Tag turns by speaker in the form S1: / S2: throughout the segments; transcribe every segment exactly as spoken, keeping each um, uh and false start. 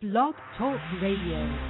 S1: Blog Talk Radio.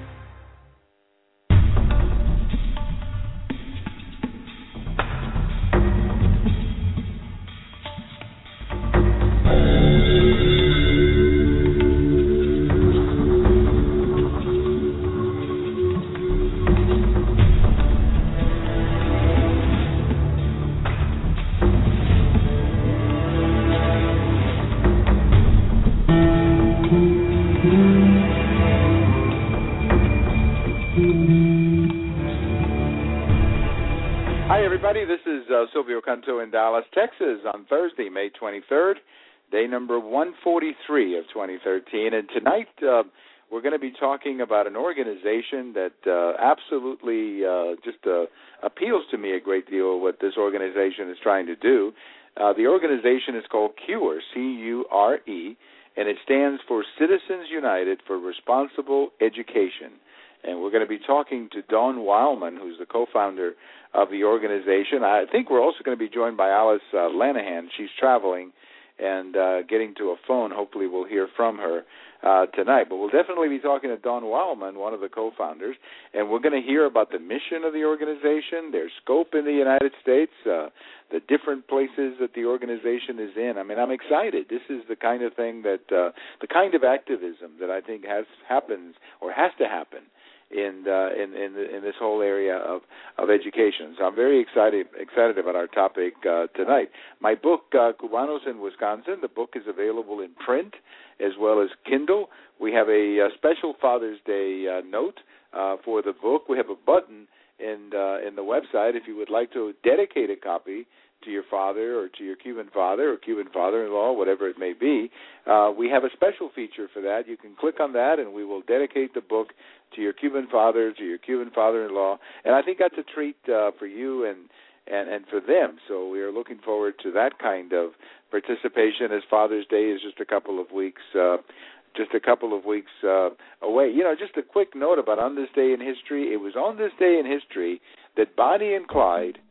S2: This is uh, Silvio Canto in Dallas, Texas, on Thursday, May twenty-third, day number one forty-three of twenty thirteen. And tonight uh, we're going to be talking about an organization that uh, absolutely uh, just uh, appeals to me a great deal, what this organization is trying to do. Uh, the organization is called CURE, C U R E, and it stands for Citizens United for Responsible Education. And we're going to be talking to Dawn Wildman, who's the co-founder of the organization. I think we're also going to be joined by Alice uh, Lanahan. She's traveling and uh, getting to a phone. Hopefully we'll hear from her uh, tonight. But we'll definitely be talking to Dawn Wildman, one of the co-founders, and we're going to hear about the mission of the organization, their scope in the United States, uh, the different places that the organization is in. I mean, I'm excited. This is the kind of thing that, uh, the kind of activism that I think has happens or has to happen in uh, in in, the, in this whole area of, of education. So I'm very excited excited about our topic uh, tonight. My book, uh, Cubanos in Wisconsin, the book is available in print as well as Kindle. We have a, a special Father's Day uh, note uh, for the book. We have a button in uh, in the website if you would like to dedicate a copy to your father or to your Cuban father or Cuban father-in-law, whatever it may be. Uh, we have a special feature for that. You can click on that, and we will dedicate the book to your Cuban father, to your Cuban father-in-law. And I think that's a treat uh, for you and, and, and for them. So we are looking forward to that kind of participation, as Father's Day is just a couple of weeks uh, just a couple of weeks uh, away. You know, just a quick note about on this day in history. It was on this day in history that Bonnie and Clyde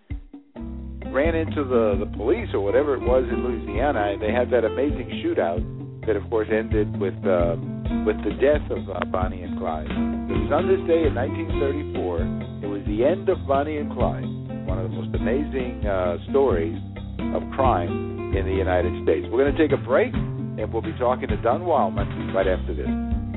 S2: ran into the, the police or whatever it was in Louisiana, and they had that amazing shootout that, of course, ended with uh, with the death of uh, Bonnie and Clyde. It was on this day in nineteen thirty-four. It was the end of Bonnie and Clyde, one of the most amazing uh, stories of crime in the United States. We're going to take a break, and we'll be talking to Dawn Wildman right after this.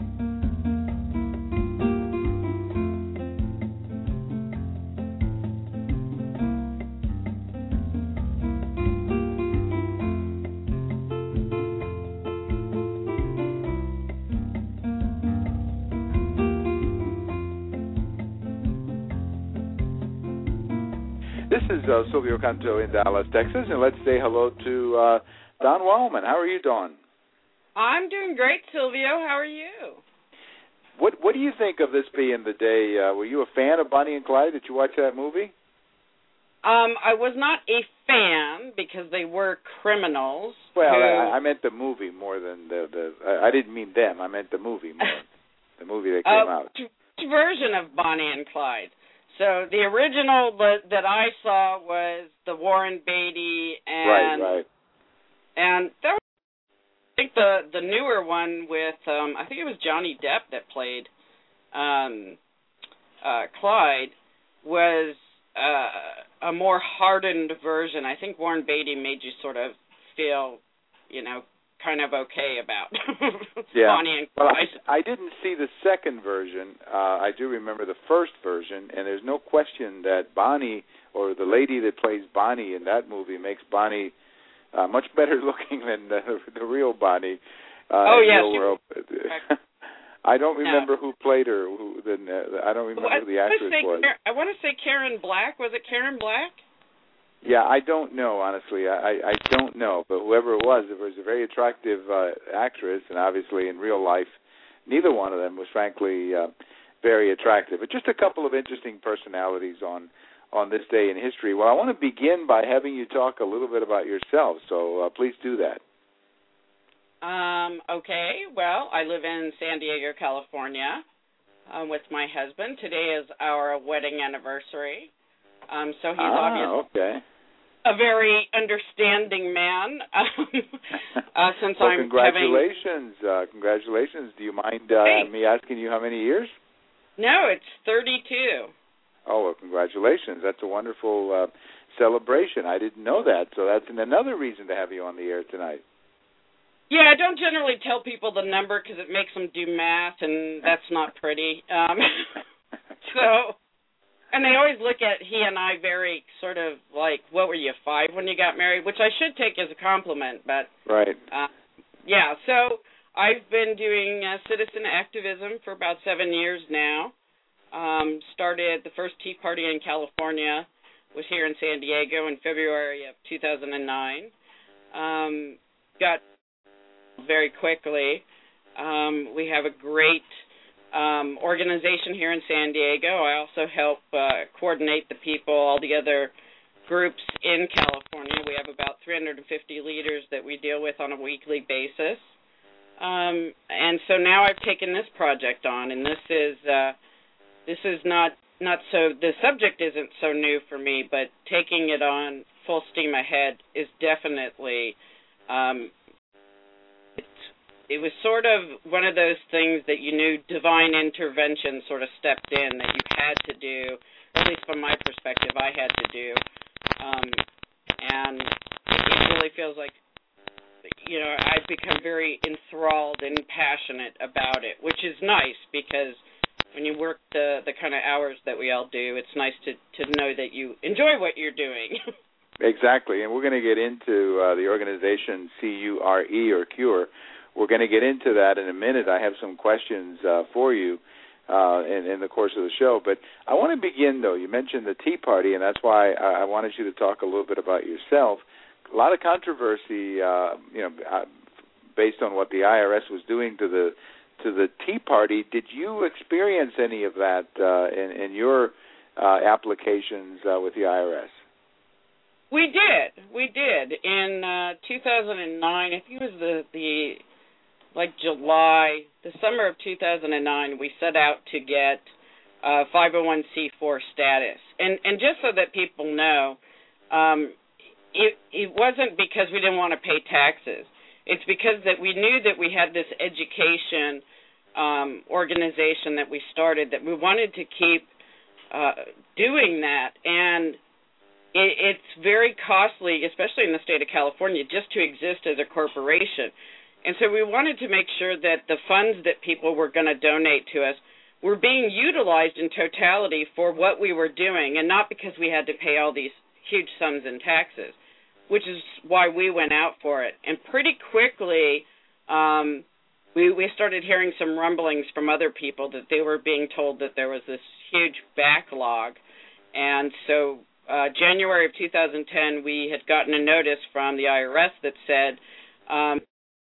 S2: This is uh, Silvio Canto in Dallas, Texas, and let's say hello to uh, Dawn Wildman. How are you, Dawn?
S3: I'm doing great, Silvio. How are you?
S2: What What do you think of this being the day? Uh, were you a fan of Bonnie and Clyde? Did you watch that movie?
S3: Um, I was not a fan because they were criminals.
S2: Well,
S3: who...
S2: I, I meant the movie more than the the. I, I didn't mean them. I meant the movie more. The movie that came
S3: uh,
S2: out.
S3: T- version of Bonnie and Clyde. So the original that, that I saw was the Warren Beatty and
S2: right, right,
S3: and there was, I think the the newer one with um, I think it was Johnny Depp that played um, uh, Clyde was uh, a more hardened version. I think Warren Beatty made you sort of feel, you know, kind of okay about
S2: yeah.
S3: Bonnie and
S2: Well,
S3: Clyde.
S2: I, I didn't see the second version. Uh, I do remember the first version, and there's no question that Bonnie, or the lady that plays Bonnie in that movie, makes Bonnie uh, much better looking than the, the real Bonnie. Uh,
S3: oh, yes.
S2: Yeah, I don't remember yeah. who played her. Who, the, I don't remember
S3: well,
S2: who the actress
S3: say,
S2: was.
S3: I want to say Karen Black. Was it Karen Black?
S2: Yeah, I don't know, honestly. I, I don't know. But whoever it was, it was a very attractive uh, actress, and obviously in real life, neither one of them was, frankly, uh, very attractive. But just a couple of interesting personalities on, on this day in history. Well, I want to begin by having you talk a little bit about yourself, so uh, please do that.
S3: Um, okay, well, I live in San Diego, California, uh, with my husband. Today is our wedding anniversary. Um, so he's
S2: ah,
S3: obviously
S2: okay.
S3: a very understanding man. uh, since
S2: well,
S3: I'm
S2: congratulations,
S3: having...
S2: uh, congratulations. Do you mind uh,
S3: hey.
S2: me asking you how many years?
S3: No, it's thirty-two.
S2: Oh, well, congratulations. That's a wonderful uh, celebration. I didn't know that, so that's another reason to have you on the air tonight.
S3: Yeah, I don't generally tell people the number because it makes them do math, and that's not pretty. Um, so, and they always look at he and I very sort of like, what were you, five when you got married? Which I should take as a compliment, but
S2: right.
S3: Uh, yeah, so I've been doing uh, citizen activism for about seven years now. Um, started the first Tea Party in California, was here in San Diego in February of two thousand nine. Um, got very quickly. Um, we have a great um, organization here in San Diego. I also help uh, coordinate the people, all the other groups in California. We have about three hundred fifty leaders that we deal with on a weekly basis. Um, and so now I've taken this project on, and this is uh, this is not, not so, the subject isn't so new for me, but taking it on full steam ahead is definitely, um, it, it was sort of one of those things that you knew divine intervention sort of stepped in that you had to do, at least from my perspective, I had to do. Um, and it really feels like, you know, I've become very enthralled and passionate about it, which is nice because when you work the, the kind of hours that we all do, it's nice to, to know that you enjoy what you're doing.
S2: Exactly, and we're going to get into uh, the organization C U R E or CURE. We're going to get into that in a minute. I have some questions uh, for you uh, in, in the course of the show. But I want to begin, though. You mentioned the Tea Party, and that's why I, I wanted you to talk a little bit about yourself. A lot of controversy, uh, you know, uh, based on what the I R S was doing to the to the Tea Party. Did you experience any of that uh, in, in your uh, applications uh, with the I R S?
S3: We did. We did. In uh, two thousand nine, I think it was the, the, like July, the summer of two thousand nine, we set out to get uh, five oh one c four status. And, and just so that people know, um, it, it wasn't because we didn't want to pay taxes. It's because that we knew that we had this education um, organization that we started, that we wanted to keep uh, doing that. And it, it's very costly, especially in the state of California, just to exist as a corporation. And so we wanted to make sure that the funds that people were going to donate to us were being utilized in totality for what we were doing, and not because we had to pay all these huge sums in taxes, which is why we went out for it. And pretty quickly, um, we, we started hearing some rumblings from other people that they were being told that there was this huge backlog. And so uh, January of two thousand ten, we had gotten a notice from the I R S that said um,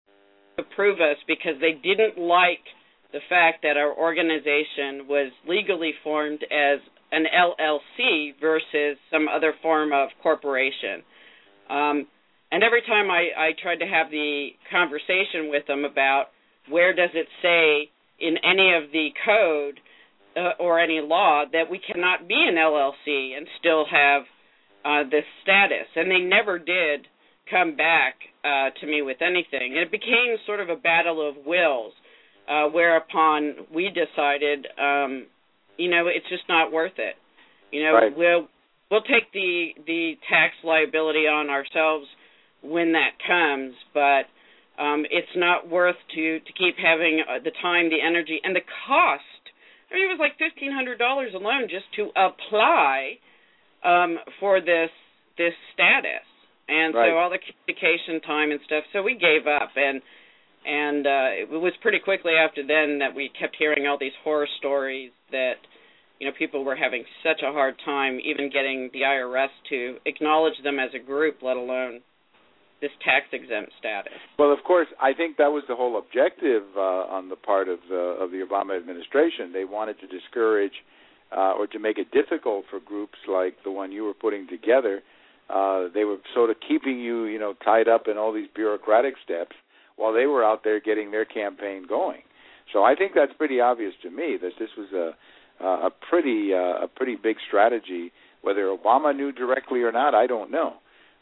S3: approve us because they didn't like the fact that our organization was legally formed as an L L C versus some other form of corporation. Um, and every time I, I tried to have the conversation with them about where does it say in any of the code uh, or any law that we cannot be an L L C and still have uh, this status. And they never did come back uh, to me with anything. And it became sort of a battle of wills, uh, whereupon we decided, um, you know, it's just not worth it. You know,
S2: right.
S3: we'll we'll take the the tax liability on ourselves when that comes, but um, it's not worth to, to keep having uh, the time, the energy, and the cost. I mean, it was like fifteen hundred dollars alone just to apply um, for this this status, and
S2: right.
S3: so all the communication time and stuff. So we gave up, and and uh, it was pretty quickly after then that we kept hearing all these horror stories that, you know, people were having such a hard time even getting the I R S to acknowledge them as a group, let alone this tax-exempt status.
S2: Well, of course, I think that was the whole objective uh, on the part of the, of the Obama administration. They wanted to discourage uh, or to make it difficult for groups like the one you were putting together. Uh, they were sort of keeping you, you know, tied up in all these bureaucratic steps while they were out there getting their campaign going. So I think that's pretty obvious to me that this was a Uh, a pretty uh, a pretty big strategy. Whether Obama knew directly or not, I don't know.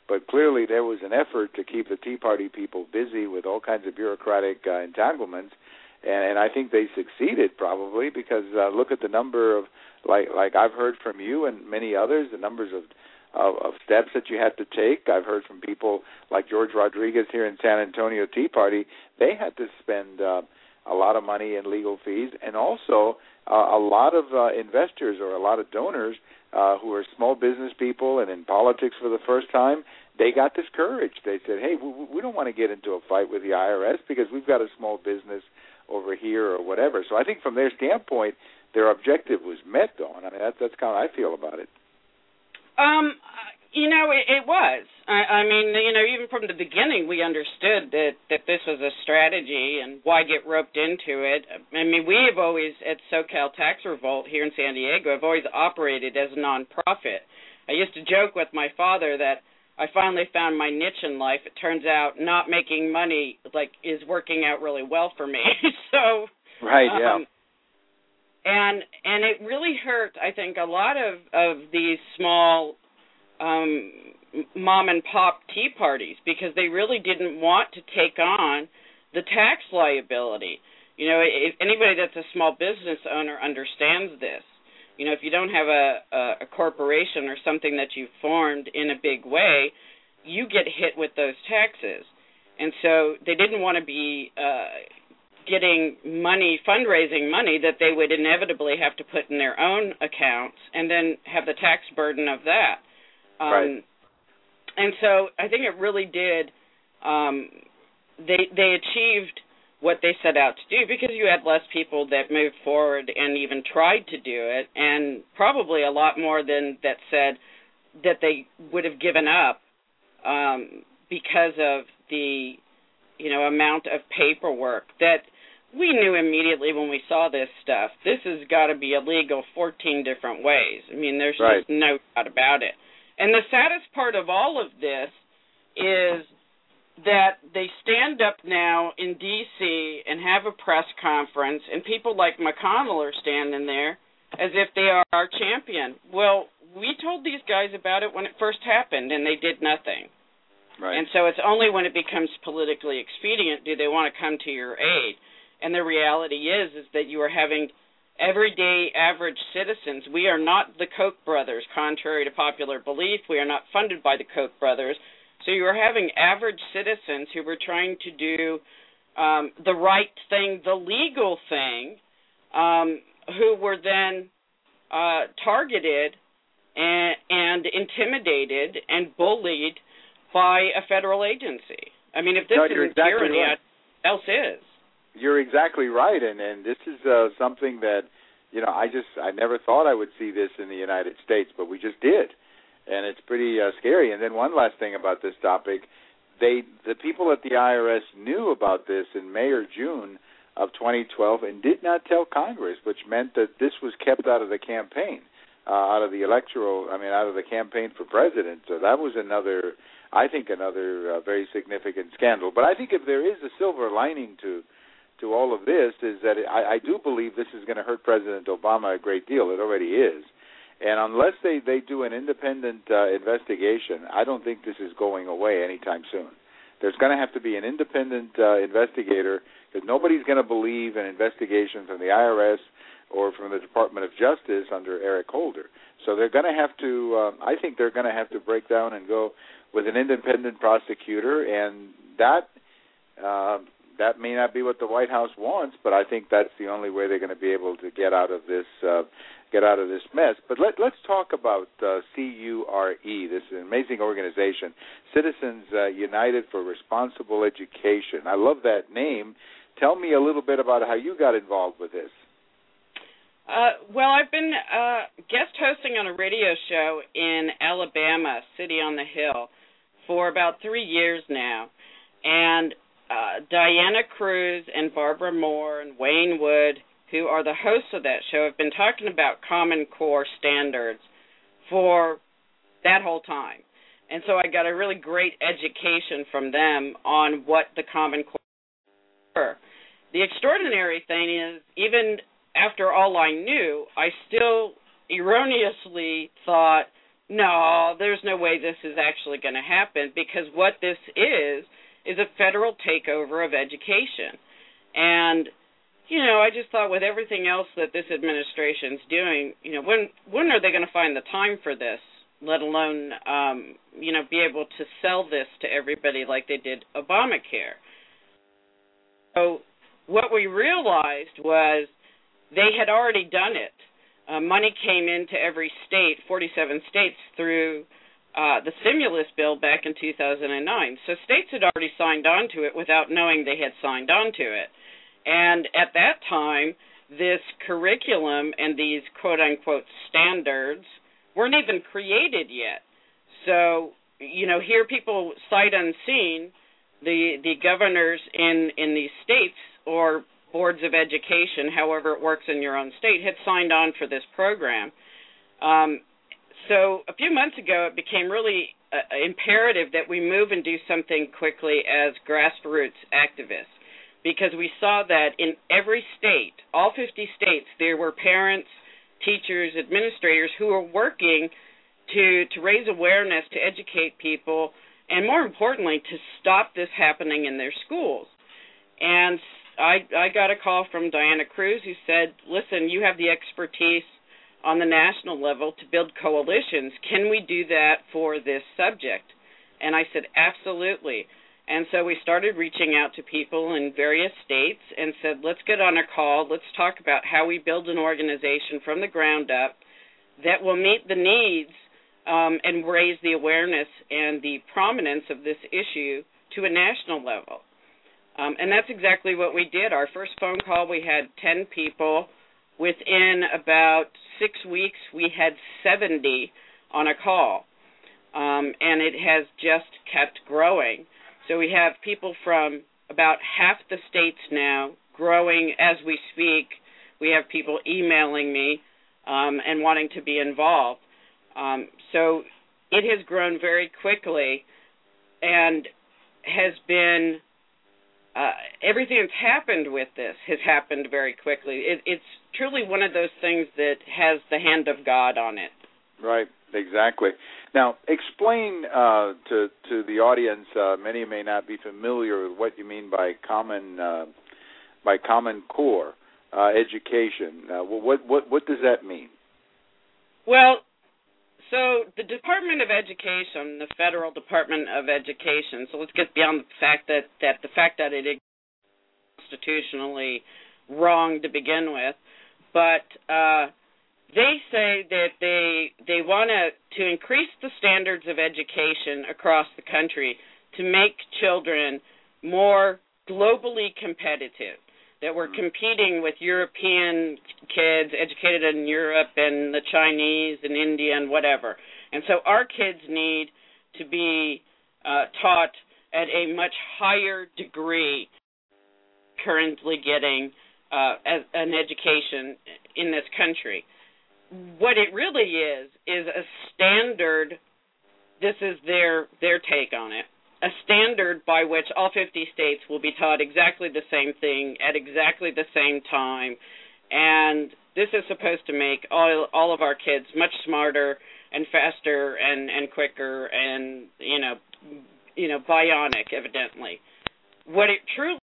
S2: but clearly there was an effort to keep the Tea Party people busy with all kinds of bureaucratic uh, entanglements, and, and I think they succeeded probably because uh, look at the number of, like like I've heard from you and many others, the numbers of Of, of steps that you had to take. I've heard from people like George Rodriguez here in San Antonio Tea Party. They had to spend uh, a lot of money in legal fees, and also uh, a lot of uh, investors or a lot of donors uh, who are small business people and in politics for the first time, they got discouraged. They said, hey, we, we don't want to get into a fight with the I R S because we've got a small business over here or whatever. So I think from their standpoint, their objective was met, Dawn. I mean, that's, that's kind of how I feel about it.
S3: Um, you know, it, it was. I, I mean, you know, even from the beginning, we understood that, that this was a strategy and why get roped into it. I mean, we have always, at SoCal Tax Revolt here in San Diego, have always operated as a nonprofit. I used to joke with my father that I finally found my niche in life. It turns out not making money, like, is working out really well for me. so,
S2: right, yeah.
S3: Um, And and it really hurt, I think, a lot of, of these small um, mom-and-pop tea parties because they really didn't want to take on the tax liability. You know, if anybody that's a small business owner understands this. You know, if you don't have a, a, a corporation or something that you've formed in a big way, you get hit with those taxes. And so they didn't want to be uh, getting money, fundraising money that they would inevitably have to put in their own accounts and then have the tax burden of that. Um,
S2: right.
S3: And so I think it really did, um, they they achieved what they set out to do because you had less people that moved forward and even tried to do it, and probably a lot more than that said that they would have given up um, because of the, you know, amount of paperwork that we knew immediately when we saw this stuff. This has got to be illegal fourteen different ways. I mean, there's
S2: right.
S3: just no doubt about it. And the saddest part of all of this is that they stand up now in D C and have a press conference, and people like McConnell are standing there as if they are our champion. Well, we told these guys about it when it first happened, and they did nothing.
S2: Right.
S3: And so it's only when it becomes politically expedient do they want to come to your aid. And the reality is is that you are having everyday average citizens. We are not the Koch brothers, contrary to popular belief. We are not funded by the Koch brothers. So you are having average citizens who were trying to do um, the right thing, the legal thing, um, who were then uh, targeted and, and intimidated and bullied by a federal agency. I mean, if this
S2: no,
S3: isn't
S2: exactly
S3: tyranny,
S2: right.
S3: what else is?
S2: You're exactly right, and, and this is uh, something that, you know, I just, I never thought I would see this in the United States, but we just did, and it's pretty uh, scary. And then one last thing about this topic, they, the people at the I R S knew about this in May or June of twenty twelve and did not tell Congress, which meant that this was kept out of the campaign, uh, out of the electoral, I mean, out of the campaign for president. So that was another, I think, another uh, very significant scandal. But I think if there is a silver lining to to all of this is that I, I do believe this is going to hurt President Obama a great deal. It already is. And unless they, they do an independent uh, investigation, I don't think this is going away anytime soon. There's going to have to be an independent uh, investigator because nobody's going to believe an investigation from the I R S or from the Department of Justice under Eric Holder. So they're going to have to, uh, I think they're going to have to break down and go with an independent prosecutor, and that uh, that may not be what the White House wants, but I think that's the only way they're going to be able to get out of this uh, get out of this mess. But let, let's talk about uh, C U R E, this amazing organization, Citizens uh, United for Responsible Education. I love that name. Tell me a little bit about how you got involved with this.
S3: Uh, well, I've been uh, guest hosting on a radio show in Alabama, City on the Hill, for about three years now. And uh, Diana Cruz and Barbara Moore and Wayne Wood, who are the hosts of that show, have been talking about Common Core standards for that whole time. And so I got a really great education from them on what the Common Core were. The extraordinary thing is, even after all I knew, I still erroneously thought no, there's no way this is actually going to happen, because what this is is a federal takeover of education. And, you know, I just thought with everything else that this administration's doing, you know, when when are they going to find the time for this, let alone, um, you know, be able to sell this to everybody like they did Obamacare? So what we realized was they had already done it. Uh, money came into every state, forty-seven states, through uh, the stimulus bill back in two thousand nine. So states had already signed on to it without knowing they had signed on to it. And at that time, this curriculum and these quote-unquote standards weren't even created yet. So, you know, here people sight unseen, the the governors in, in these states or boards of education, however it works in your own state, had signed on for this program. Um, so a few months ago, it became really uh, imperative that we move and do something quickly as grassroots activists, because we saw that in every state, all fifty states, there were parents, teachers, administrators who were working to, to raise awareness, to educate people, and more importantly, to stop this happening in their schools. And I, I got a call from Diana Cruz who said, listen, you have the expertise on the national level to build coalitions. Can we do that for this subject? And I said, absolutely. And so we started reaching out to people in various states and said, let's get on a call. Let's talk about how we build an organization from the ground up that will meet the needs um, and raise the awareness and the prominence of this issue to a national level. Um, and that's exactly what we did. Our first phone call, we had ten people. Within about six weeks, we had seventy on a call. Um, and it has just kept growing. So we have people from about half the states now growing as we speak. We have people emailing me um, and wanting to be involved. Um, so it has grown very quickly and has been... Uh, everything that's happened with this has happened very quickly. It, it's truly one of those things that has the hand of God on it.
S2: Right, exactly. Now, explain uh, to to the audience. Uh, many may not be familiar with what you mean by common uh, by Common Core uh, education. Uh, what what what does that mean?
S3: Well, so the Department of Education, the Federal Department of Education, so let's get beyond the fact that, that the fact that it is constitutionally wrong to begin with, but uh, they say that they they want to to increase the standards of education across the country to make children more globally competitive, that we're competing with European kids educated in Europe and the Chinese and India and whatever. And so our kids need to be uh, taught at a much higher degree currently getting uh, as an education in this country. What it really is is a standard, this is their their take on it, a standard by which all fifty states will be taught exactly the same thing at exactly the same time. And this is supposed to make all all of our kids much smarter and faster and, and quicker and, you know, you know, bionic, evidently. What it truly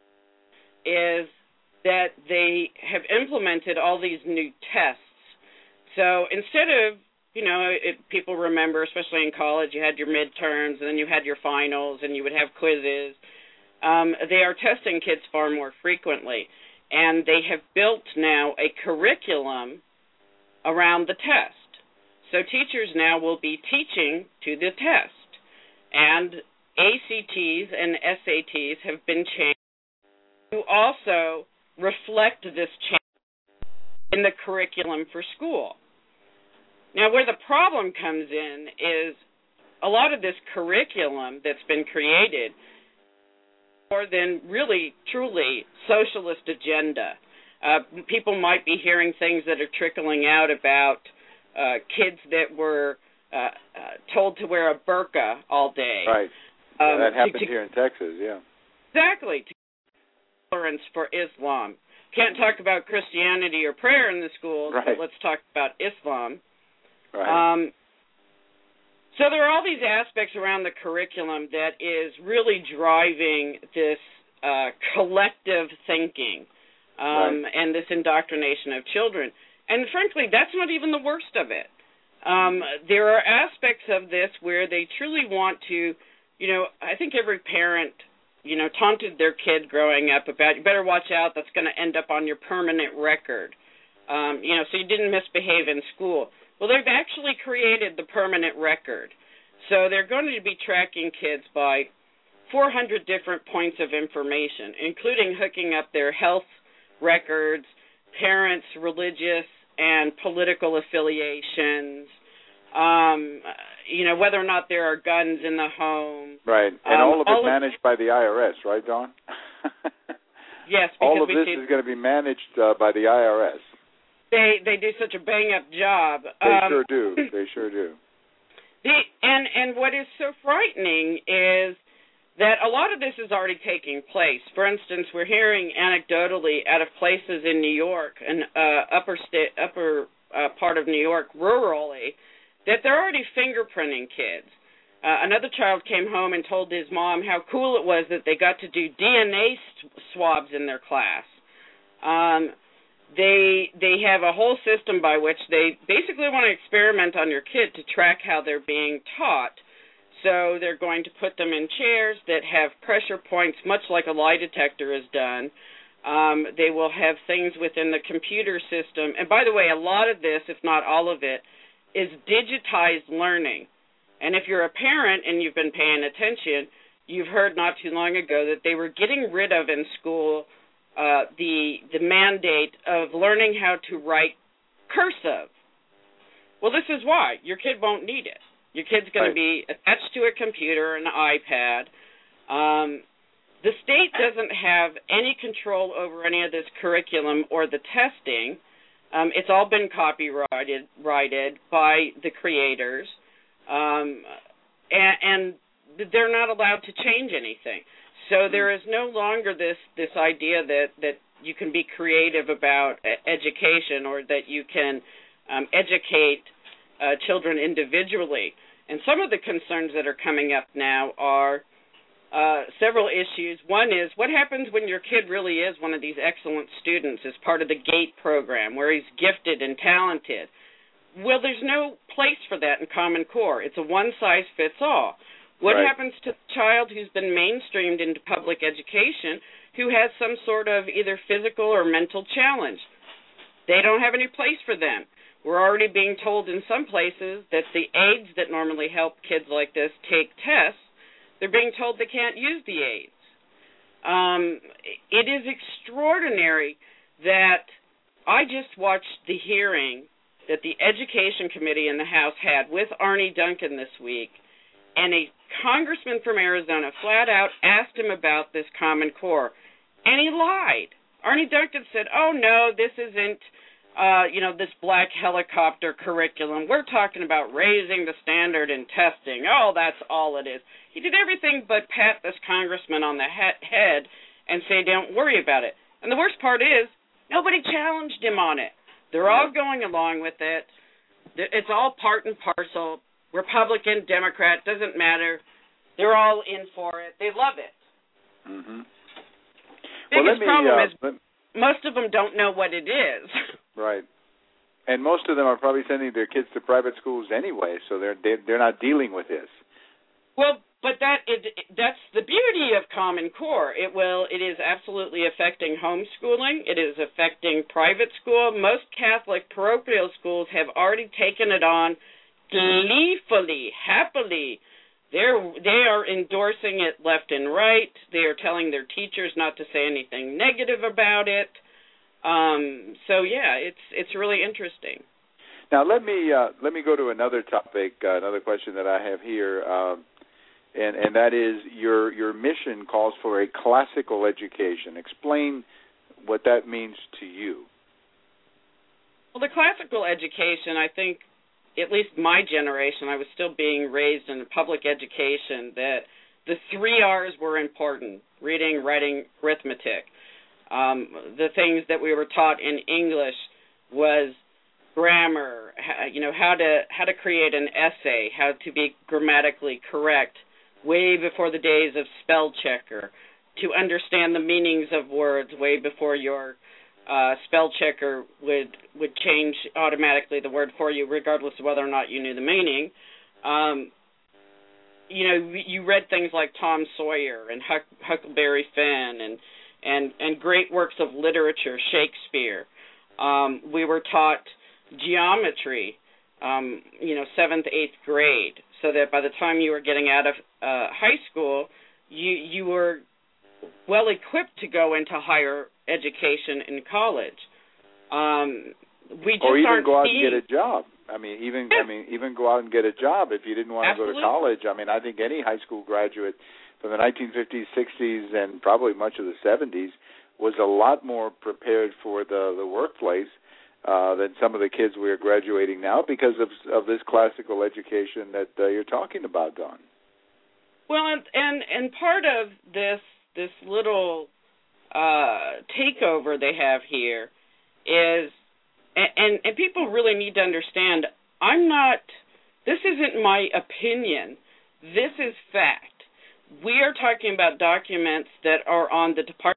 S3: is that they have implemented all these new tests. So instead of, you know, it, people remember, especially in college, you had your midterms, and then you had your finals, and you would have quizzes. Um, they are testing kids far more frequently, and they have built now a curriculum around the test. So teachers now will be teaching to the test, and A C Ts and S A Ts have been changed to also reflect this change in the curriculum for school. Now, where the problem comes in is a lot of this curriculum that's been created more than really, truly socialist agenda. Uh, people might be hearing things that are trickling out about uh, kids that were uh, uh, told to wear a burqa all day.
S2: Right.
S3: Um,
S2: yeah, that happened
S3: to, to,
S2: here in Texas, yeah.
S3: Exactly. To tolerance for Islam. Can't talk about Christianity or prayer in the schools,
S2: right.
S3: but let's talk about Islam.
S2: Right.
S3: Um, So there are all these aspects around the curriculum that is really driving this uh, collective thinking um, right. and this indoctrination of children. And frankly, that's not even the worst of it. Um, there are aspects of this where they truly want to, you know, I think every parent, you know, taunted their kid growing up about, you better watch out, that's going to end up on your permanent record, um, you know, so you didn't misbehave in school. Well, they've actually created the permanent record. So they're going to be tracking kids by four hundred different points of information, including hooking up their health records, parents' religious and political affiliations, um, you know, whether or not there are guns in the home.
S2: Right, and
S3: um,
S2: all of it
S3: all
S2: managed of, by the I R S, right, Dawn?
S3: Yes.
S2: All of
S3: we
S2: this
S3: see,
S2: is going to be managed uh, by the I R S.
S3: They they do such a bang-up job.
S2: They
S3: um,
S2: sure do. They sure do.
S3: The, and, and what is so frightening is that a lot of this is already taking place. For instance, we're hearing anecdotally out of places in New York, and uh, upper state, upper uh, part of New York, rurally, that they're already fingerprinting kids. Uh, another child came home and told his mom how cool it was that they got to do D N A swabs in their class. Um, They they have a whole system by which they basically want to experiment on your kid to track how they're being taught. So they're going to put them in chairs that have pressure points, much like a lie detector is done. Um, they will have things within the computer system. And by the way, a lot of this, if not all of it, is digitized learning. And if you're a parent and you've been paying attention, you've heard not too long ago that they were getting rid of in school Uh, the the mandate of learning how to write cursive. Well, this is why. Your kid won't need it. Your kid's going right. to be attached to a computer, an iPad. Um, the state doesn't have any control over any of this curriculum or the testing. Um, it's all been copyrighted righted by the creators, um, and, and they're not allowed to change anything. So there is no longer this, this idea that, that you can be creative about education or that you can um, educate uh, children individually. And some of the concerns that are coming up now are uh, several issues. One is, what happens when your kid really is one of these excellent students as part of the GATE program where he's gifted and talented? Well, there's no place for that in Common Core. It's a one-size-fits-all. What right. happens to the child who's been mainstreamed into public education who has some sort of either physical or mental challenge? They don't have any place for them. We're already being told in some places that the aides that normally help kids like this take tests, they're being told they can't use the aides. Um, it is extraordinary that I just watched the hearing that the Education Committee in the House had with Arne Duncan this week, and a congressman from Arizona flat out asked him about this Common Core, and he lied. Arne Duncan said, oh, no, this isn't, uh, you know, this black helicopter curriculum. We're talking about raising the standard in testing. Oh, that's all it is. He did everything but pat this congressman on the he- head and say, don't worry about it. And the worst part is, nobody challenged him on it. They're all going along with it. It's all part and parcel. Republican, Democrat, doesn't matter. They're all in for it. They love it.
S2: Mm-hmm.
S3: Biggest
S2: well, me,
S3: problem
S2: uh,
S3: is
S2: let...
S3: most of them don't know what it is.
S2: Right. And most of them are probably sending their kids to private schools anyway, so they're they, they're not dealing with this.
S3: Well, but that it, that's the beauty of Common Core. It will it is absolutely affecting homeschooling. It is affecting private school. Most Catholic parochial schools have already taken it on gleefully, happily. They're, they are endorsing it left and right. They are telling their teachers not to say anything negative about it. Um, so, yeah, it's it's really interesting.
S2: Now, let me uh, let me go to another topic, uh, another question that I have here, um, and, and that is your, your mission calls for a classical education. Explain what that means to you.
S3: Well, the classical education, I think, at least my generation, I was still being raised in a public education, that the three R's were important: reading, writing, arithmetic. Um, the things that we were taught in English was grammar, you know, how to how to create an essay, how to be grammatically correct, way before the days of spell checker, to understand the meanings of words way before your uh, spell checker would would change automatically the word for you, regardless of whether or not you knew the meaning. Um, you know, you read things like Tom Sawyer and Huck, Huckleberry Finn and and and great works of literature, Shakespeare. Um, we were taught geometry, um, you know, seventh, eighth grade, so that by the time you were getting out of uh, high school, you you were well equipped to go into higher education in college. Um, we just
S2: or even
S3: aren't
S2: go out
S3: seeing...
S2: and get a job. I mean, even
S3: yeah.
S2: I mean, even go out and get a job if you didn't want
S3: Absolutely.
S2: to go to college. I mean, I think any high school graduate from the nineteen fifties, sixties, and probably much of the seventies was a lot more prepared for the the workplace uh, than some of the kids we are graduating now because of of this classical education that uh, you're talking about, Dawn.
S3: Well, and and, and part of this this little uh, takeover they have here is, and, and and people really need to understand, I'm not. This isn't my opinion. This is fact. We are talking about documents that are on the Department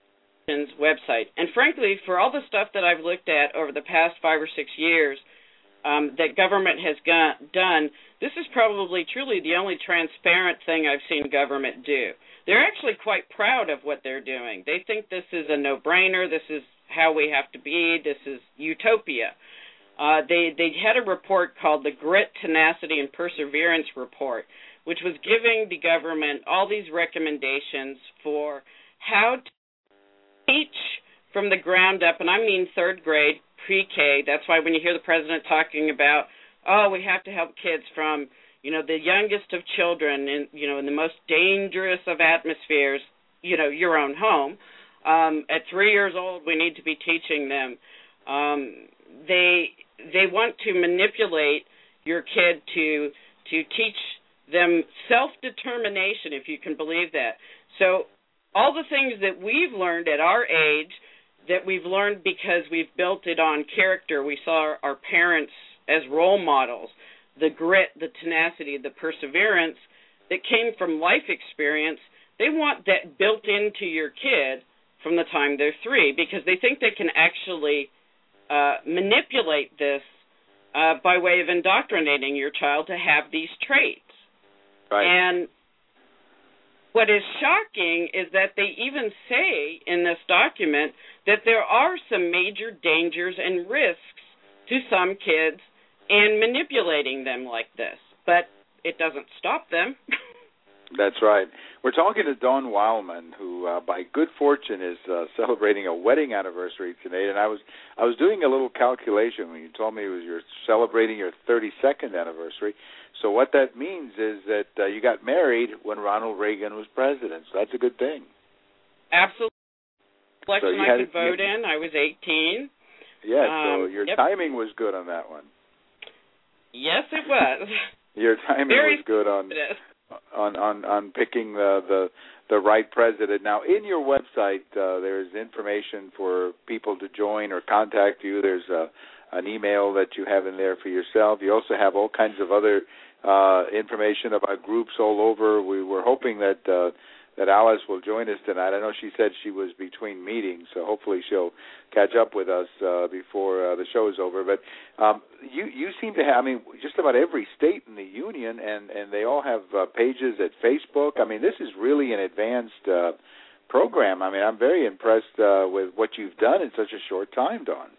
S3: website. And frankly, for all the stuff that I've looked at over the past five or six years um, that government has got, done, this is probably truly the only transparent thing I've seen government do. They're actually quite proud of what they're doing. They think this is a no-brainer. This is how we have to be. This is utopia. Uh, they, they had a report called the Grit, Tenacity, and Perseverance Report, which was giving the government all these recommendations for how to teach from the ground up, and I mean third grade, pre-K. That's why when you hear the president talking about, oh, we have to help kids from, you know, the youngest of children, in, you know, in the most dangerous of atmospheres, you know, your own home. Um, at three years old, we need to be teaching them. Um, they they want to manipulate your kid to to teach them self-determination, if you can believe that. So all the things that we've learned at our age, that we've learned because we've built it on character, we saw our, our parents as role models, the grit, the tenacity, the perseverance that came from life experience, they want that built into your kid from the time they're three, because they think they can actually uh, manipulate this uh, by way of indoctrinating your child to have these traits.
S2: Right.
S3: And what is shocking is that they even say in this document that there are some major dangers and risks to some kids in manipulating them like this, but it doesn't stop them.
S2: That's right. We're talking to Dawn Wildman, who, uh, by good fortune, is uh, celebrating a wedding anniversary today. And I was I was doing a little calculation when you told me it was you're celebrating your thirty-second anniversary. So what that means is that uh, you got married when Ronald Reagan was president. So that's a good thing.
S3: Absolutely. Election
S2: so
S3: I
S2: had,
S3: could vote you, in. I was eighteen.
S2: Yes,
S3: um,
S2: so your
S3: yep.
S2: timing was good on that one.
S3: Yes, it was.
S2: Your timing
S3: Very
S2: was good on on on, on picking the, the the right president. Now, in your website, uh, there's information for people to join or contact you. There's a, an email that you have in there for yourself. You also have all kinds of other uh, information about groups all over. We were hoping that uh, that Alice will join us tonight. I know she said she was between meetings, so hopefully she'll catch up with us uh, before uh, the show is over. But um, you you seem to have, I mean, just about every state in the union, and, and they all have uh, pages at Facebook. I mean, this is really an advanced uh, program. I mean, I'm very impressed uh, with what you've done in such a short time, Dawn.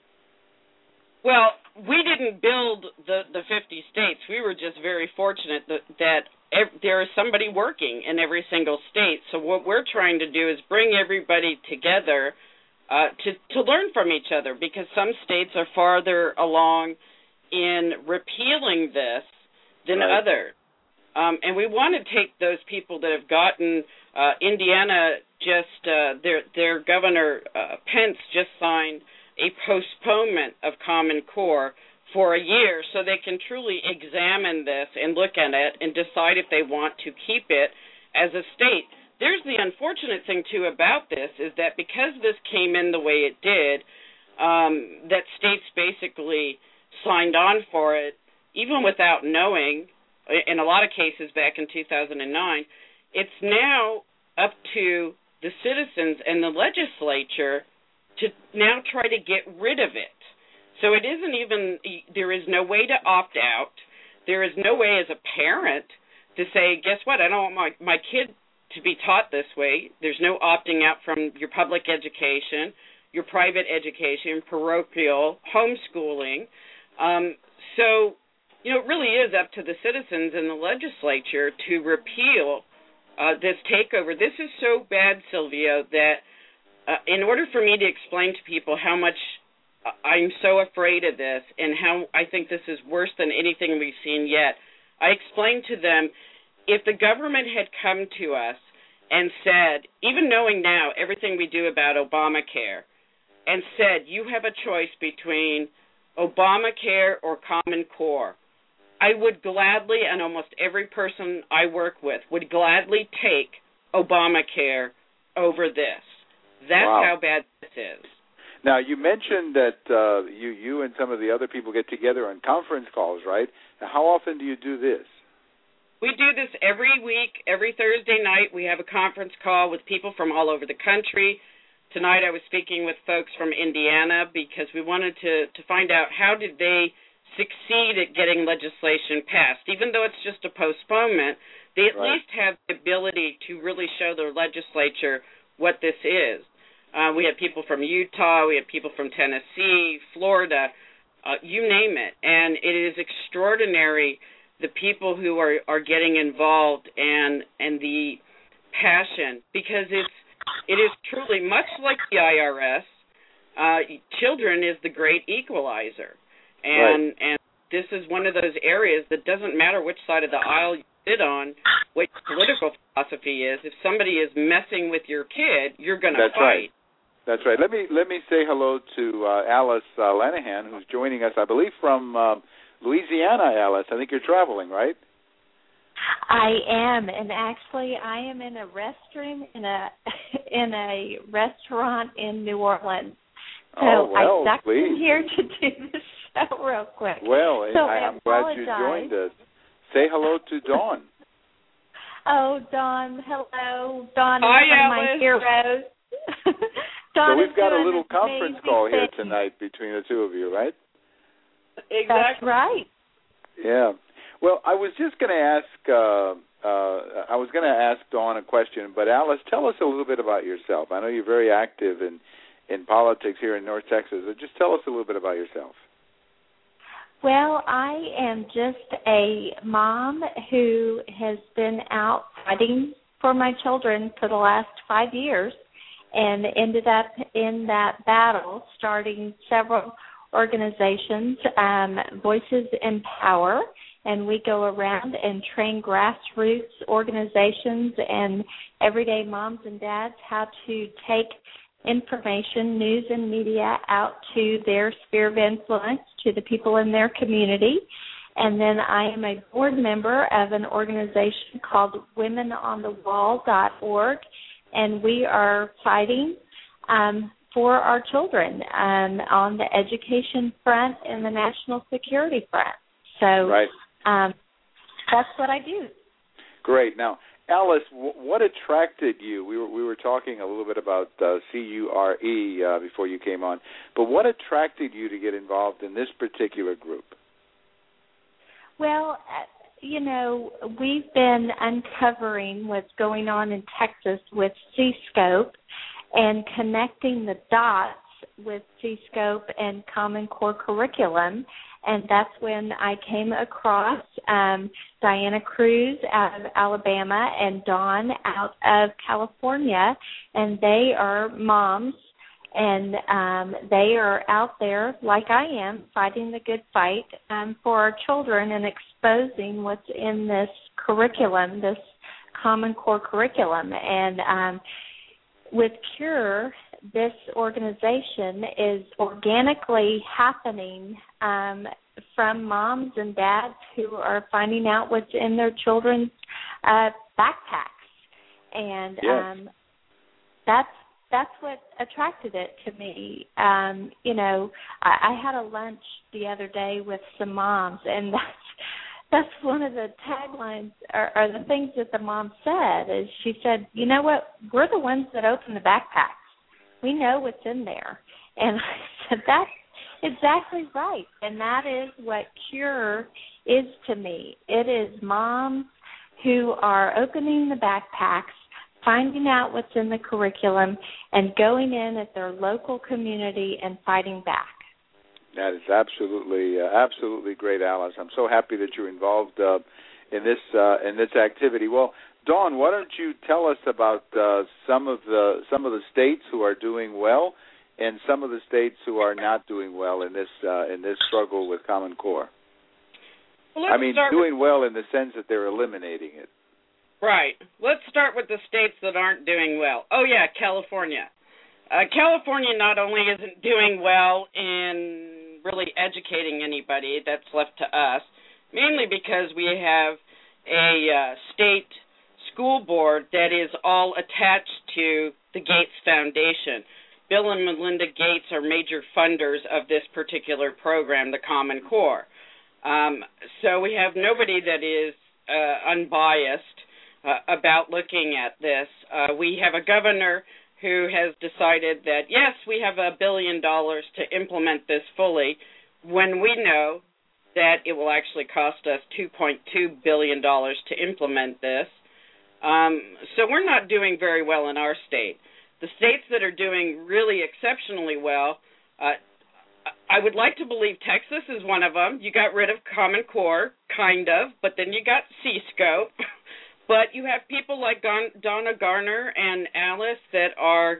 S3: Well, we didn't build the, the fifty states. We were just very fortunate that, that ev- there is somebody working in every single state. So what we're trying to do is bring everybody together uh, to, to learn from each other, because some states are farther along in repealing this than
S2: right.
S3: others. Um, and we want to take those people that have gotten, uh, Indiana just, uh, their, their governor, uh, Pence, just signed a postponement of Common Core for a year so they can truly examine this and look at it and decide if they want to keep it as a state. There's the unfortunate thing, too, about this is that because this came in the way it did, um, that states basically signed on for it, even without knowing, in a lot of cases back in two thousand nine. It's now up to the citizens and the legislature to now try to get rid of it. So it isn't even, there is no way to opt out. There is no way as a parent to say, guess what, I don't want my, my kid to be taught this way. There's no opting out from your public education, your private education, parochial, homeschooling. Um, so, you know, it really is up to the citizens and the legislature to repeal uh, this takeover. This is so bad, Silvio, that uh, in order for me to explain to people how much I'm so afraid of this and how I think this is worse than anything we've seen yet, I explained to them, if the government had come to us and said, even knowing now everything we do about Obamacare, and said, you have a choice between Obamacare or Common Core, I would gladly, and almost every person I work with, would gladly take Obamacare over this. That's
S2: wow.
S3: how bad this is.
S2: Now, you mentioned that uh, you, you and some of the other people get together on conference calls, right? Now, how often do you do this?
S3: We do this every week. Every Thursday night we have a conference call with people from all over the country. Tonight I was speaking with folks from Indiana because we wanted to, to find out how did they succeed at getting legislation passed. Even though it's just a postponement, they at
S2: right.
S3: least have the ability to really show their legislature what this is. Uh, we have people from Utah, we have people from Tennessee, Florida, uh, you name it. And it is extraordinary, the people who are, are getting involved and and the passion, because it's it is truly, much like the I R S, uh, children is the great equalizer. And
S2: right.
S3: and this is one of those areas that doesn't matter which side of the aisle you sit on, what your political philosophy is. If somebody is messing with your kid, you're going to fight.
S2: Right. That's right. Let me let me say hello to uh, Alice uh, Lanahan, who's joining us, I believe, from um, Louisiana. Alice, I think you're traveling, right?
S4: I am, and actually, I am in a restroom in a in a restaurant in New Orleans. So
S2: oh well,
S4: I stuck
S2: please.
S4: in here to do the show real quick.
S2: Well,
S4: so
S2: I,
S4: I
S2: I'm glad you joined us. Say hello to Dawn.
S4: Oh, Dawn, hello. Dawn
S3: Hi,
S4: is one
S3: Alice.
S4: of my heroes. Dawn
S2: so we've got a little
S4: an
S2: conference call
S4: thing.
S2: here tonight between the two of you, right?
S3: Exactly.
S4: That's right.
S2: Yeah. Well, I was just going to ask. Uh, uh, I was going to ask Dawn a question, but Alice, tell us a little bit about yourself. I know you're very active in in politics here in North Texas. So just tell us a little bit about yourself.
S4: Well, I am just a mom who has been out fighting for my children for the last five years and ended up in that battle starting several organizations, um, Voices in Power, and we go around and train grassroots organizations and everyday moms and dads how to take information, news, and media out to their sphere of influence, to the people in their community. And then I am a board member of an organization called women on the wall dot org, and we are fighting um, for our children um, on the education front and the national security front. So
S2: right.
S4: um, that's what I do.
S2: Great. Now, Alice, w- what attracted you? We were we were talking a little bit about uh, C U R E uh, before you came on, but what attracted you to get involved in this particular group?
S4: Well, uh, you know, we've been uncovering what's going on in Texas with C-SCOPE and connecting the dots with C-SCOPE and Common Core curriculum. And that's when I came across um, Diana Cruz out of Alabama and Dawn out of California, and they are moms, and um, they are out there, like I am, fighting the good fight um, for our children and exposing what's in this curriculum, this Common Core curriculum. And um, with CURE, this organization is organically happening um, from moms and dads who are finding out what's in their children's uh, backpacks, and
S2: yes.
S4: um, that's that's what attracted it to me. Um, you know, I, I had a lunch the other day with some moms, and that's that's one of the taglines or, or the things that the mom said. Is she said, you know what, we're the ones that open the backpacks. We know what's in there. And I said, that's exactly right. And that is what CURE is to me. It is moms who are opening the backpacks, finding out what's in the curriculum, and going in at their local community and fighting back.
S2: That is absolutely, uh, absolutely great, Alice. I'm so happy that you're involved uh, in this uh, in this activity. Well, Dawn, why don't you tell us about uh, some of the some of the states who are doing well, and some of the states who are not doing well in this uh, in this struggle with Common Core.
S3: Well,
S2: I mean, doing
S3: with...
S2: well in the sense that they're eliminating it.
S3: Right. Let's start with the states that aren't doing well. Oh, yeah, California. Uh, California not only isn't doing well in really educating anybody, that's left to us, mainly because we have a uh, state school board that is all attached to the Gates Foundation. Bill and Melinda Gates are major funders of this particular program, the Common Core. Um, so we have nobody that is uh, unbiased uh, about looking at this. Uh, we have a governor who has decided that, yes, we have a billion dollars to implement this fully, when we know that it will actually cost us two point two billion dollars to implement this. Um, so we're not doing very well in our state. The states that are doing really exceptionally well, uh, I would like to believe Texas is one of them. You got rid of Common Core, kind of, but then you got C-Scope. But you have people like Donna Garner and Alice that are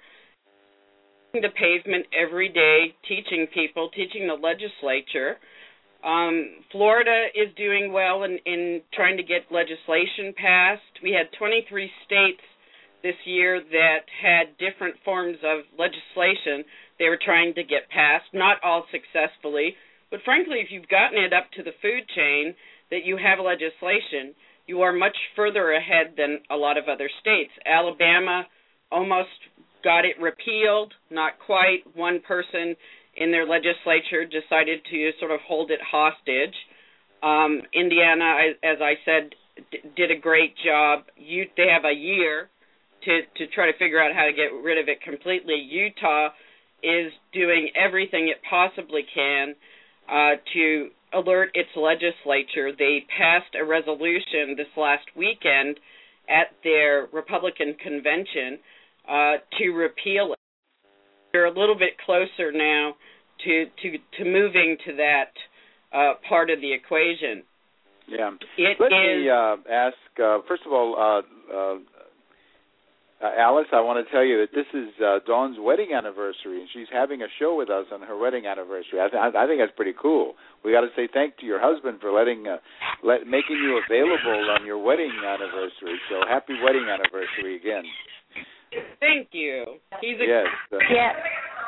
S3: the pavement every day, teaching people, teaching the legislature. Um, Florida is doing well in, in trying to get legislation passed. We had twenty-three states this year that had different forms of legislation they were trying to get passed, not all successfully. But frankly, if you've gotten it up to the food chain that you have legislation, you are much further ahead than a lot of other states. Alabama almost got it repealed, not quite. One person in their legislature decided to sort of hold it hostage. Um, Indiana, as I said, d- did a great job. You, they have a year to, to try to figure out how to get rid of it completely. Utah is doing everything it possibly can uh, to alert its legislature. They passed a resolution this last weekend at their Republican convention uh, to repeal it. They're a little bit closer now to to, to moving to that uh, part of the equation.
S2: Yeah.
S3: It
S2: Let
S3: is,
S2: me uh, ask, uh, first of all, uh, uh, Uh, Alice, I want to tell you that this is uh, Dawn's wedding anniversary, and she's having a show with us on her wedding anniversary. I, th- I think that's pretty cool. We got to say thank to your husband for letting, uh, let, making you available on your wedding anniversary. So happy wedding anniversary again.
S3: Thank you. He's a
S2: yes. Uh,
S4: yes.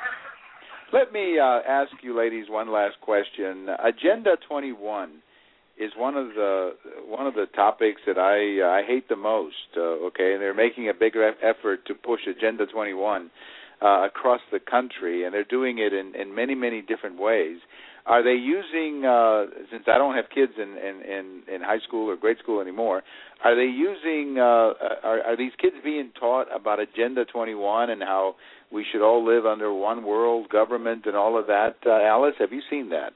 S2: Let me uh, ask you, ladies, one last question. Agenda twenty-one is one of the one of the topics that I uh, I hate the most. Uh, okay, and they're making a bigger effort to push Agenda twenty-one uh, across the country, and they're doing it in, in many many different ways. Are they using? Uh, since I don't have kids in, in, in, in high school or grade school anymore, are they using? Uh, are, are these kids being taught about Agenda twenty-one and how we should all live under one world government and all of that? Uh, Alice, have you seen that?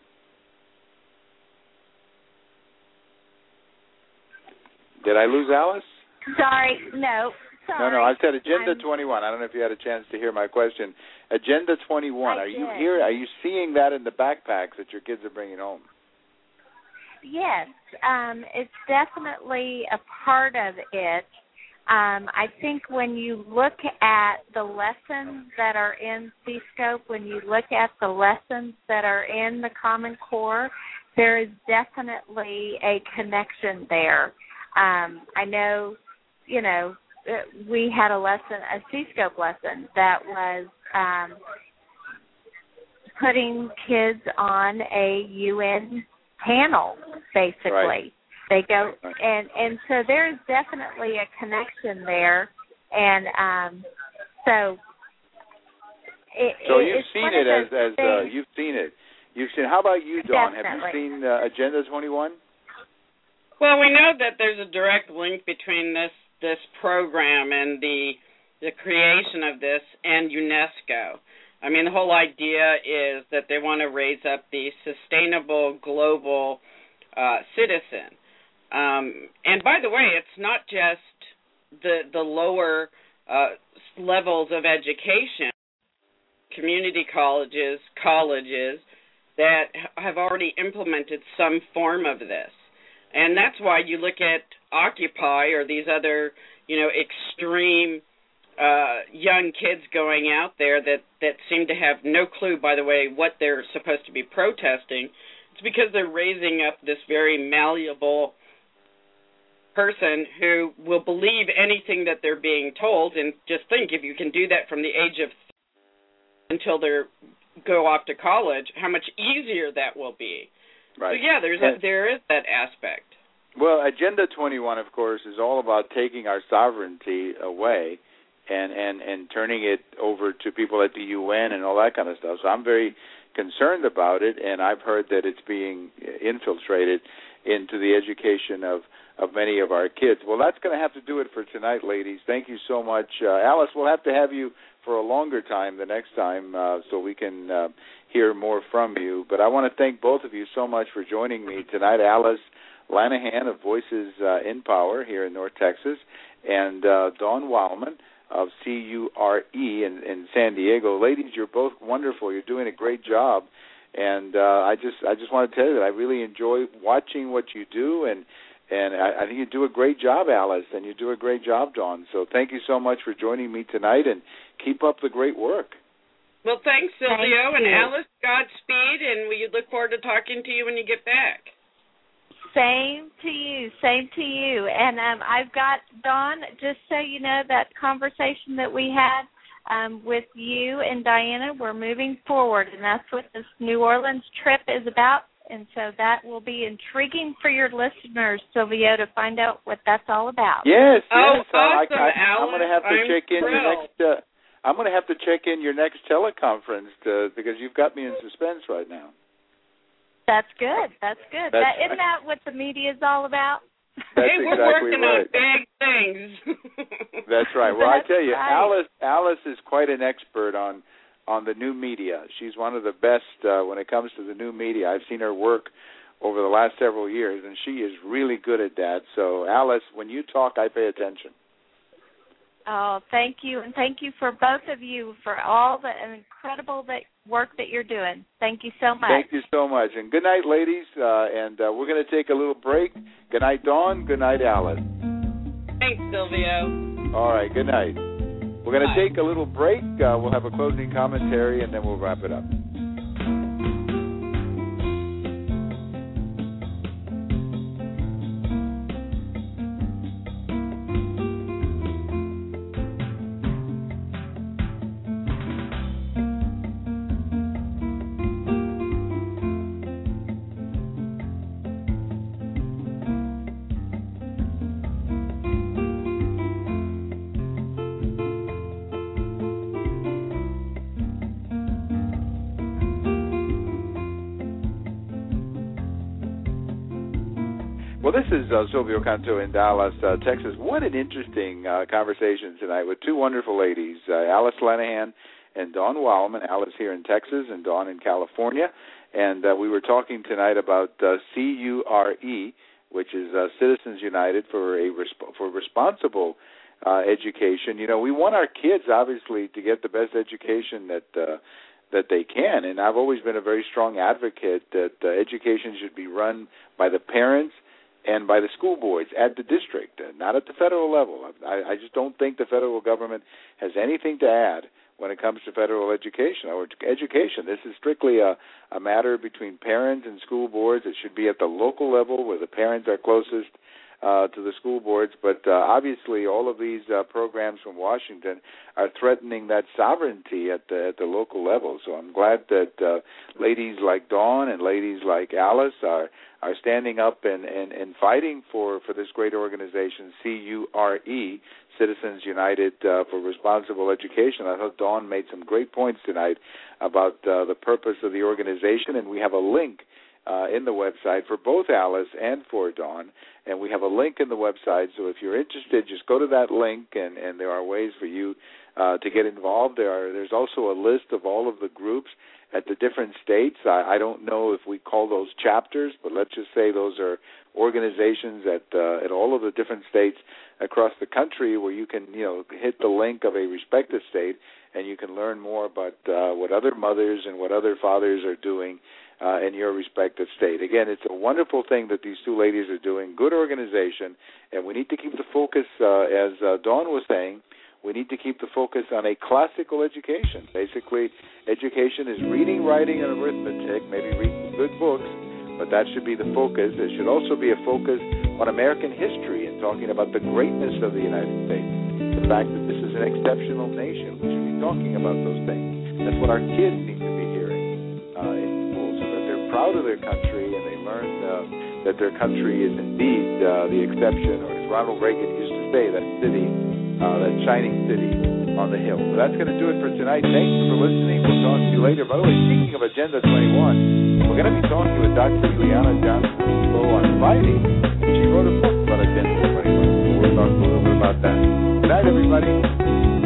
S2: Did I lose Alice?
S4: Sorry, no. Sorry.
S2: No, no, I said Agenda
S4: I'm...
S2: twenty-one. I don't know if you had a chance to hear my question. Agenda twenty-one,
S4: I
S2: are you
S4: did.
S2: here? Are you seeing that in the backpacks that your kids are bringing home?
S4: Yes, um, it's definitely a part of it. Um, I think when you look at the lessons that are in C-Scope, when you look at the lessons that are in the Common Core, there is definitely a connection there. Um, I know, you know, we had a lesson, a C-Scope lesson that was um, putting kids on a U N panel, basically.
S2: Right.
S4: They go, and, and so there is definitely a connection there. And um, so it,
S2: so
S4: it,
S2: you've
S4: it's
S2: seen
S4: one
S2: it
S4: of
S2: as
S4: those
S2: as uh,
S4: things.
S2: you've seen it. You've seen. How about you, Dawn?
S4: Definitely.
S2: Have you seen uh, Agenda twenty-one?
S3: Well, we know that there's a direct link between this this program and the the creation of this and UNESCO. I mean, the whole idea is that they want to raise up the sustainable global uh, citizen. Um, and by the way, it's not just the the lower uh, levels of education, community colleges, colleges that have already implemented some form of this. And that's why you look at Occupy or these other, you know, extreme uh, young kids going out there that, that seem to have no clue, by the way, what they're supposed to be protesting. It's because they're raising up this very malleable person who will believe anything that they're being told. And just think, if you can do that from the age of until they go off to college, how much easier that will be.
S2: Right.
S3: So yeah, there's a, there is that aspect.
S2: Well, Agenda twenty-one, of course, is all about taking our sovereignty away and, and, and turning it over to people at the U N and all that kind of stuff. So I'm very concerned about it, and I've heard that it's being infiltrated into the education of, of many of our kids. Well, that's going to have to do it for tonight, ladies. Thank you so much. Uh, Alice, we'll have to have you for a longer time the next time uh, so we can uh, hear more from you. But I want to thank both of you so much for joining me tonight. Alice Lanahan of Voices uh, in Power here in North Texas, and uh, Dawn Wildman of C U R E in, in San Diego. Ladies, you're both wonderful. You're doing a great job. And uh, I just I just want to tell you that I really enjoy watching what you do, and and I, I think you do a great job, Alice, and you do a great job, Dawn. So thank you so much for joining me tonight, and keep up the great work.
S3: Well, thanks, Silvio,
S4: Thank
S3: and
S4: you.
S3: Alice, Godspeed, and we look forward to talking to you when you get back.
S4: Same to you, same to you. And um, I've got, Dawn, just so you know, that conversation that we had um, with you and Diana, we're moving forward, and that's what this New Orleans trip is about. And so that will be intriguing for your listeners, Silvio, to find out what that's all about.
S2: Yes,
S3: Oh,
S2: yes.
S3: awesome,
S2: I, I,
S3: Alice.
S2: I'm going to have to
S3: I'm
S2: check in your
S3: thrilled.
S2: next. Uh, I'm going to have to check in your next teleconference to, because you've got me in suspense right now.
S4: That's good. That's good.
S2: That's
S4: that, isn't that what the media is all about?
S2: That's
S3: hey, we're
S2: exactly
S3: working
S2: right.
S3: on big things.
S2: That's right. Well,
S4: That's
S2: I tell you,
S4: right.
S2: Alice Alice is quite an expert on on the new media. She's one of the best uh, when it comes to the new media. I've seen her work over the last several years, and she is really good at that. So, Alice, when you talk, I pay attention.
S4: Oh, thank you, and thank you for both of you for all the incredible that work that you're doing. Thank you so much.
S2: Thank you so much. And good night, ladies. Uh, and uh, we're going to take a little break. Good night, Dawn. Good night, Alice.
S3: Thanks, Silvio.
S2: All right, good night. We're going to
S3: Bye.
S2: take a little break. Uh, we'll have a closing commentary, and then we'll wrap it up. Well, this is uh, Silvio Canto in Dallas, uh, Texas. What an interesting uh, conversation tonight with two wonderful ladies, uh, Alice Lanahan and Dawn Wildman. Alice here in Texas and Dawn in California. And uh, we were talking tonight about uh, C U R E, which is uh, Citizens United for a resp- for responsible uh, education. You know, we want our kids, obviously, to get the best education that uh, that they can. And I've always been a very strong advocate that uh, education should be run by the parents and by the school boards at the district, not at the federal level. I, I just don't think the federal government has anything to add when it comes to federal education or education. This is strictly a, a matter between parents and school boards. It should be at the local level where the parents are closest uh, to the school boards. But uh, obviously, all of these uh, programs from Washington are threatening that sovereignty at the at the local level. So I'm glad that uh, ladies like Dawn and ladies like Alice are are standing up and, and, and fighting for, for this great organization, C U R E, Citizens United uh, for Responsible Education. I thought Dawn made some great points tonight about uh, the purpose of the organization, and we have a link uh, in the website for both Alice and for Dawn, and we have a link in the website, so if you're interested, just go to that link, and, and there are ways for you uh, to get involved. There are, there's also a list of all of the groups at the different states. I, I don't know if we call those chapters, but let's just say those are organizations at uh, at all of the different states across the country where you can, you know, hit the link of a respective state and you can learn more about uh, what other mothers and what other fathers are doing uh, in your respective state. Again, it's a wonderful thing that these two ladies are doing, good organization, and we need to keep the focus, uh, as uh, Dawn was saying, we need to keep the focus on a classical education. Basically, education is reading, writing, and arithmetic, maybe reading good books, but that should be the focus. There should also be a focus on American history and talking about the greatness of the United States, the fact that this is an exceptional nation. We should be talking about those things. That's what our kids need to be hearing uh, in school, so that they're proud of their country and they learn uh, that their country is indeed uh, the exception, or as Ronald Reagan used to say, that city, Uh, that shining city on the hill. So that's going to do it for tonight. Thank you for listening. We'll talk to you later. By the way, speaking of Agenda twenty-one, we're going to be talking with Doctor Juliana Johnson on Friday. She wrote a book about Agenda twenty-one. So we'll talk a little bit about that. Good night, everybody.